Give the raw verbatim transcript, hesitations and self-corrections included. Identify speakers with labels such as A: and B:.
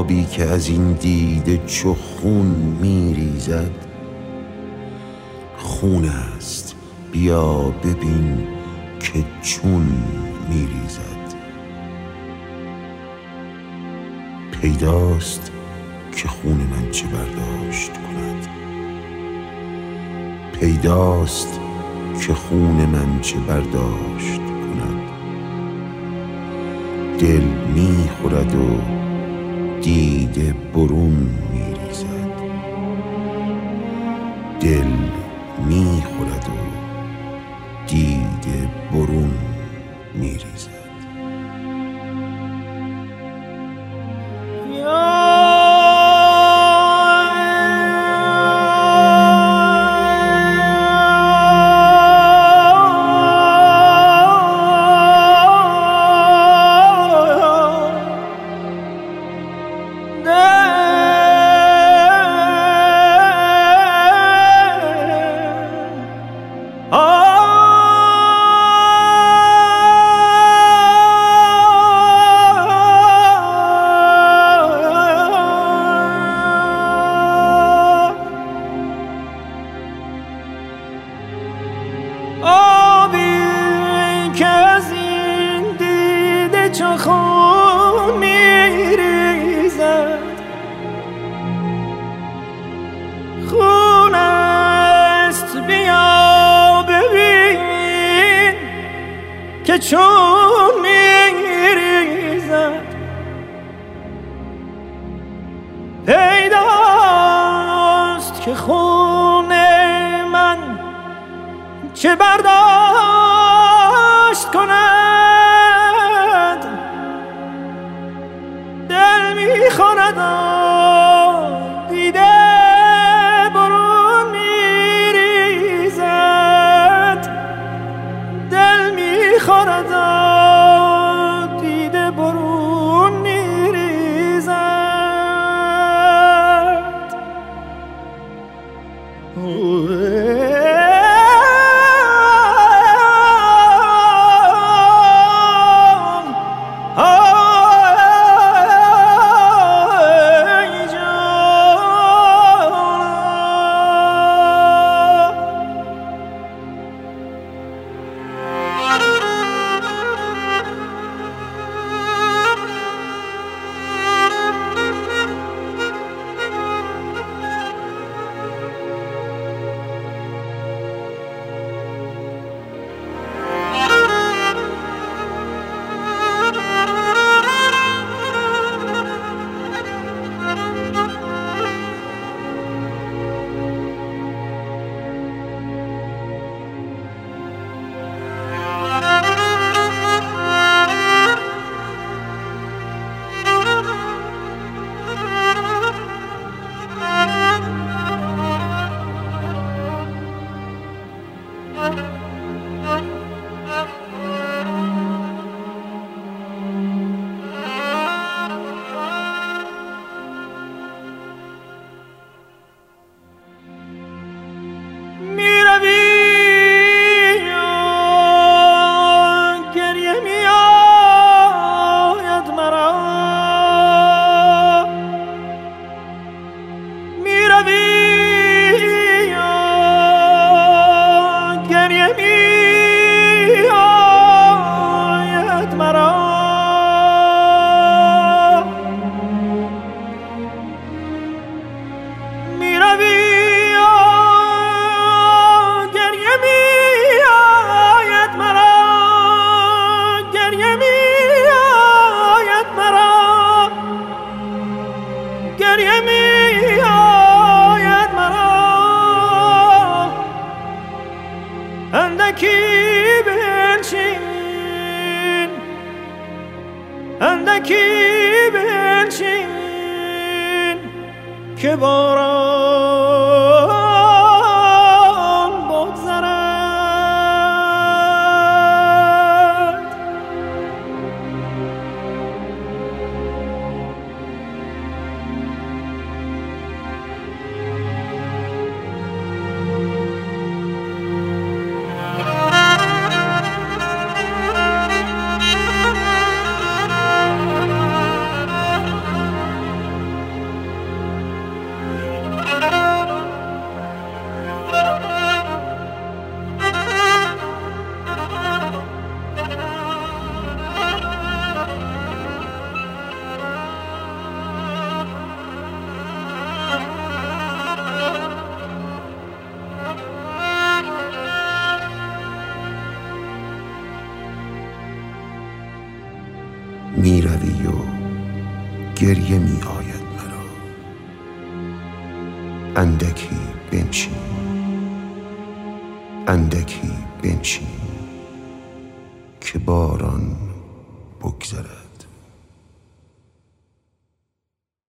A: آبی که از این دیده چو خون میریزد خون است، بیا ببین که چون میریزد. پیداست که خون من چه برداشت کند، پیداست که خون من چه برداشت کند. دل میخورد و دیده برون میریزد، دل میخورد و دیده برون میریزد.
B: چو خون میریزد خون است، بیا ببین که چون میریزد. پیداست که خون من چه برداشت کند، دل میخورد و دیده برون میریزد، دل میخورد و دیده برون میریزد. اندکی بنشین، اندکی بنشین که باران بگذرد.
A: گریه می آید مرا. اندکی بنشین، اندکی بنشین که باران بگذرد.